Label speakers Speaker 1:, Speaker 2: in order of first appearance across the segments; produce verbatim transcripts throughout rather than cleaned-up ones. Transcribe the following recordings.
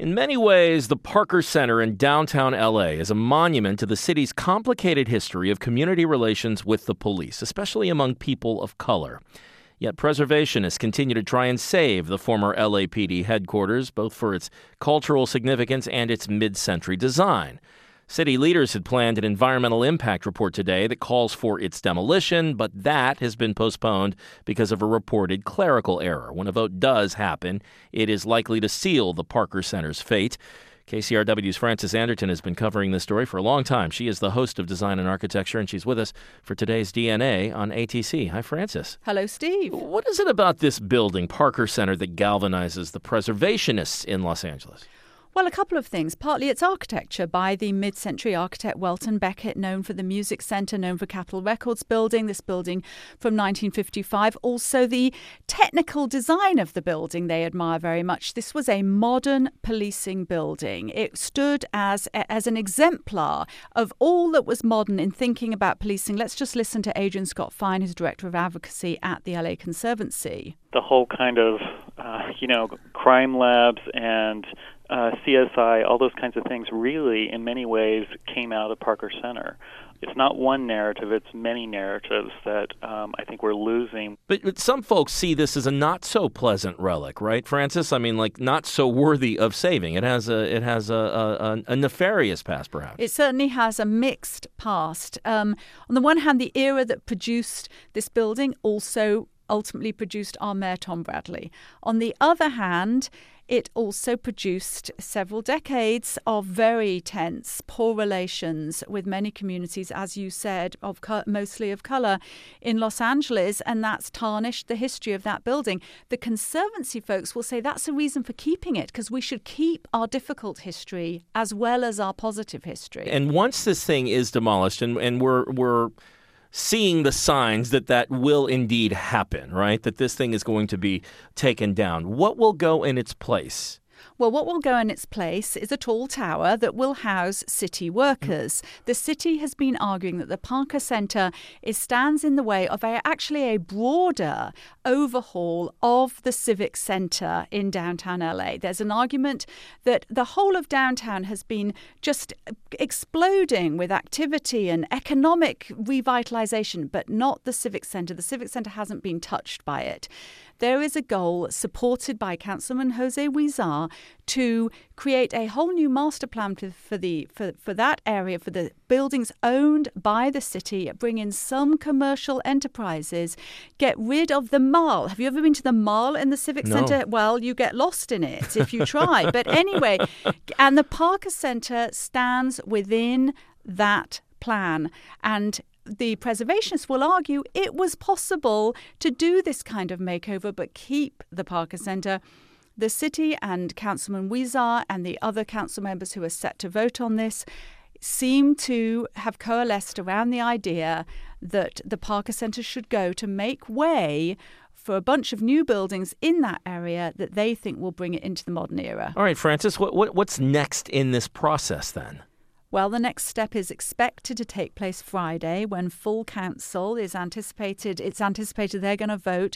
Speaker 1: In many ways, the Parker Center in downtown L A is a monument to the city's complicated history of community relations with the police, especially among people of color. Yet preservationists continue to try and save the former L A P D headquarters, both for its cultural significance and its mid-century design. City leaders had planned an environmental impact report today that calls for its demolition, but that has been postponed because of a reported clerical error. When a vote does happen, it is likely to seal the Parker Center's fate. K C R W's Frances Anderton has been covering this story for a long time. She is the host of Design and Architecture, and she's with us for today's D N A on A T C. Hi, Frances.
Speaker 2: Hello, Steve.
Speaker 1: What is it about this building, Parker Center, that galvanizes the preservationists in Los Angeles?
Speaker 2: Well, a couple of things. Partly it's architecture by the mid-century architect Welton Becket, known for the Music Center, known for Capitol Records building, this building from nineteen fifty-five. Also the technical design of the building they admire very much. This was a modern policing building. It stood as, as an exemplar of all that was modern in thinking about policing. Let's just listen to Adrian Scott Fine, who's Director of Advocacy at the L A Conservancy.
Speaker 3: The whole kind of, uh, you know, crime labs and Uh, C S I, all those kinds of things really, in many ways, came out of Parker Center. It's not one narrative, it's many narratives that um, I think we're losing.
Speaker 1: But, but some folks see this as a not-so-pleasant relic, right, Frances? I mean, like, not so worthy of saving. It has a it has a, a, a nefarious past, perhaps.
Speaker 2: It certainly has a mixed past. Um, on the one hand, the era that produced this building also ultimately produced our Mayor Tom Bradley. On the other hand, it also produced several decades of very tense, poor relations with many communities, as you said, of co- mostly of color in Los Angeles, and that's tarnished the history of that building. The Conservancy folks will say that's a reason for keeping it, because we should keep our difficult history as well as our positive history.
Speaker 1: And once this thing is demolished, and, and we're we're seeing the signs that that will indeed happen, right? That this thing is going to be taken down. What will go in its place?
Speaker 2: Well, what will go in its place is a tall tower that will house city workers. The city has been arguing that the Parker Center is, stands in the way of a, actually a broader overhaul of the Civic Center in downtown L A. There's an argument that the whole of downtown has been just exploding with activity and economic revitalization, but not the Civic Center. The Civic Center hasn't been touched by it. There is a goal supported by Councilman Jose Huizar to create a whole new master plan for the for, for that area, for the buildings owned by the city, bring in some commercial enterprises, get rid of the mall. Have you ever been to the mall in the Civic
Speaker 1: No.
Speaker 2: Center? Well, you get lost in it if you try. But anyway, and the Parker Center stands within that plan. And the preservationists will argue it was possible to do this kind of makeover but keep the Parker Center. The city and Councilman Huizar and the other council members who are set to vote on this seem to have coalesced around the idea that the Parker Center should go to make way for a bunch of new buildings in that area that they think will bring it into the modern era.
Speaker 1: All right, Frances, what, what what's next in this process then?
Speaker 2: Well, the next step is expected to take place Friday when full council is anticipated. It's anticipated they're going to vote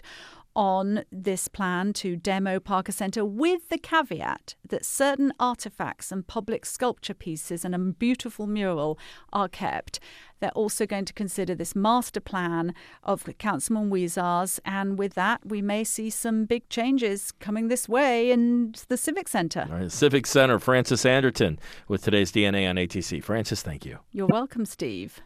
Speaker 2: on this plan to demo Parker Center, with the caveat that certain artifacts and public sculpture pieces and a beautiful mural are kept. They're also going to consider this master plan of Councilman Huizar's, and with that, we may see some big changes coming this way in the Civic Center.
Speaker 1: All right, Civic Center, Frances Anderton with today's D N A on A T C. Frances, thank you.
Speaker 2: You're welcome, Steve.